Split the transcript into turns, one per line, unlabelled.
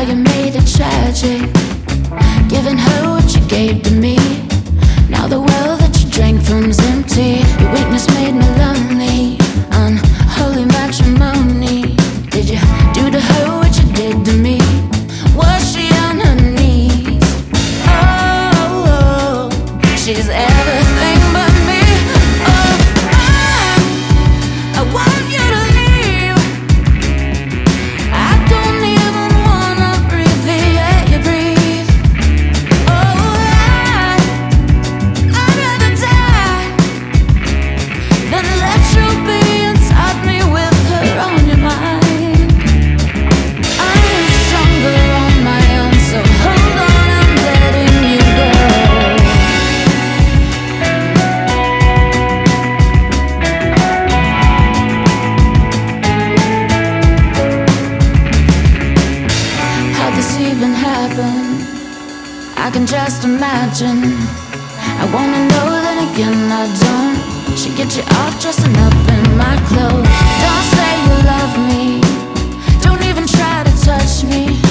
you made it tragic, giving her what you gave to me. Now the well that you drank from's empty. Your weakness made me lonely. Unholy matrimony. Did you do to her what you did to me? Was she on her knees? Oh, she's everything but me. Oh, I want you to leave. I don't even wanna breathe the air you breathe. Oh, I'd rather die than let you be inside me with her on your mind. I'm stronger on my own, so hold on, I'm letting you go. How this even happened, I can just imagine. I wanna know, then again I don't. She get you off dressing up in my clothes. Don't say you love me, don't even try to touch me.